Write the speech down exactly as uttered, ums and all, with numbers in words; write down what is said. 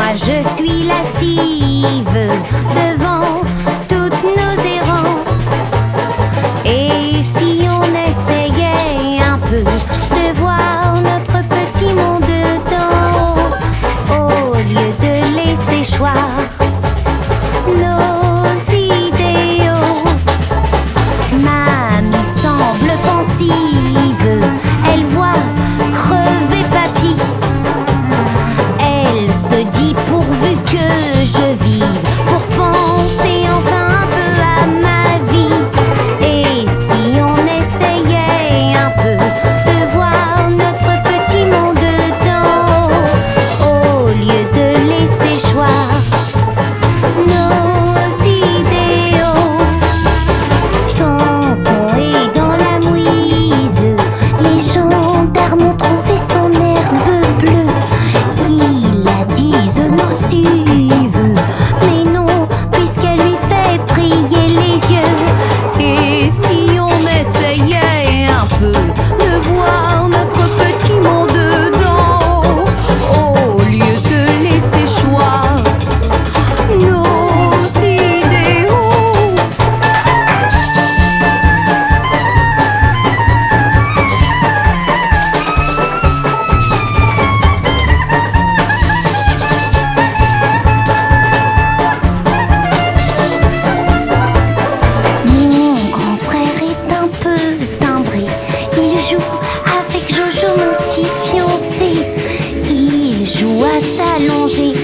Moi je suis lascive devant toutes nos errances. Et si on essayait un peu de voir notre petit monde d'en haut, au lieu de laisser choir nos idéaux. Mamie semble pensive, elle voit crever papy. Elle se dit pourvu que je vive pour penser enfin un peu à ma vie. Et si on essayait un peu de voir notre petit monde d'en haut, au lieu de laisser choir nos idéaux. Tonton est dans la mouise, les gendarmes ont trouvé son herbe bleue. Ils la disent nocive, mais non, puisqu'elle lui fait prier les yeux. Et si on essayait un peu de voir notre petit monde d'en haut, au lieu de laisser choir nos idéaux. Mon grand frère est un peu timbré. Il joue avec Jojo, mon petit fiancé. Il joue à s'allonger